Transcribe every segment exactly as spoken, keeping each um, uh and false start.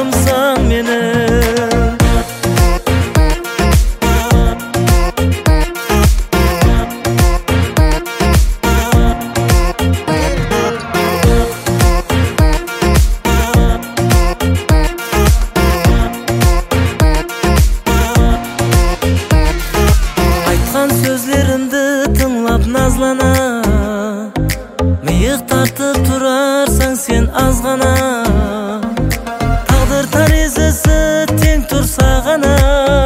бактымсың менің. Сөзлерімді тыңлап назлана, миық тартып тұрарсың сен аз ғана. Тағдыр тарезесі тең тұрса ғана,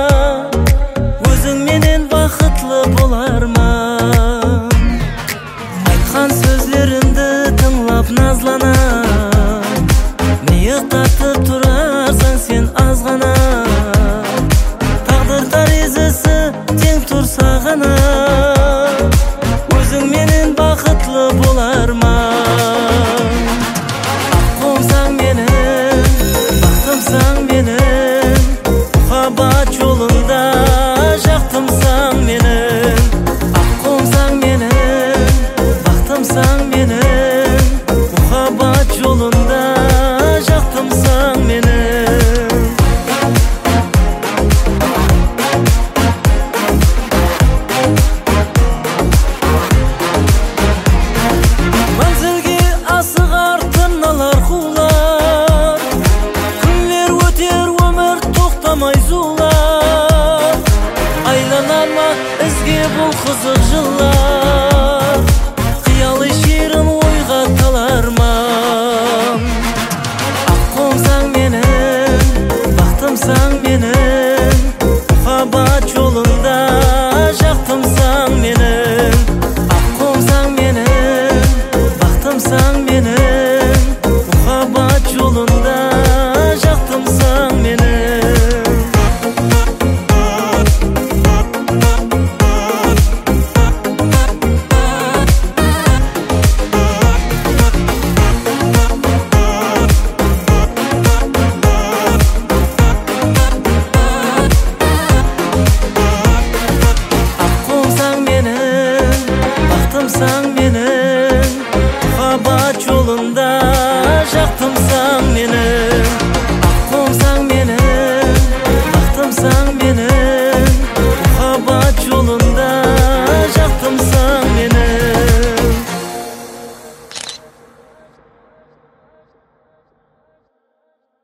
өзіңменен бақытлы болар ма? Айтқан сөзлерімді тыңлап назлана, миық тартып тұрарсың сен аз ғана. Тағдыр тарезесі тең тұрса ғана, өзіңменен бақытлы болар ма? Аққомсаң менің, бақтымсаң менің, махаббат жолында жақтымсың менің. Аққомсаң менің, бақтымсың менің, махаббат жолында жақтымсың менің. Айланама ізге бұл қызық жылар.